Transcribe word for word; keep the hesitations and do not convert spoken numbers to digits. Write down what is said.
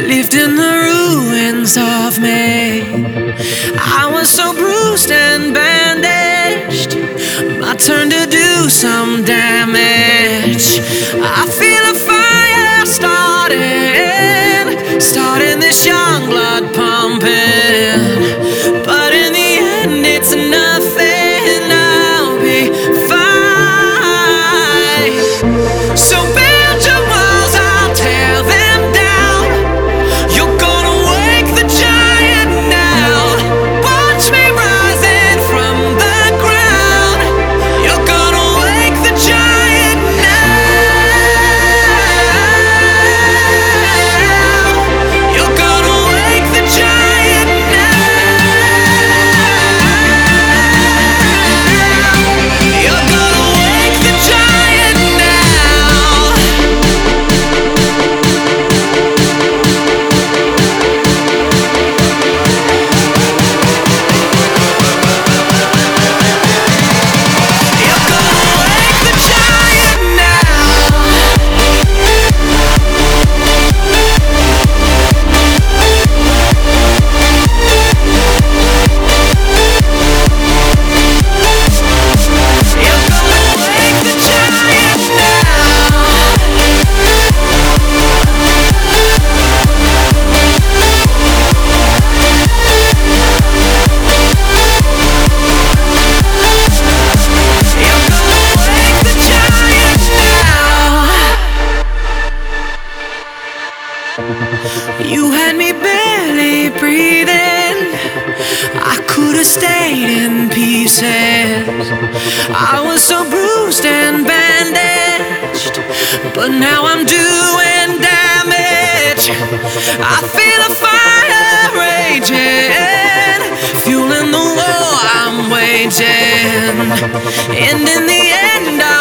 lived in the ruins of me. I was so bruised and bandaged, my turn to do some damage. I feel a fire starting, starting this young blood pumping. But in the end it's nothing, I'll be fine. So build your walls, I'll tear them down. You're gonna wake the giant now. Watch me rising from the ground. You're gonna wake the giant now. You're gonna wake the giant now. You're gonna wake the giant now. You're gonna wake the giant now. You're gonna wake the giant You're gonna wake the giant now. You had me barely breathing, I could have stayed in pieces. I was so bruised and bandaged, but now I'm doing damage. I feel a fire raging, fueling the war I'm waging. And in the end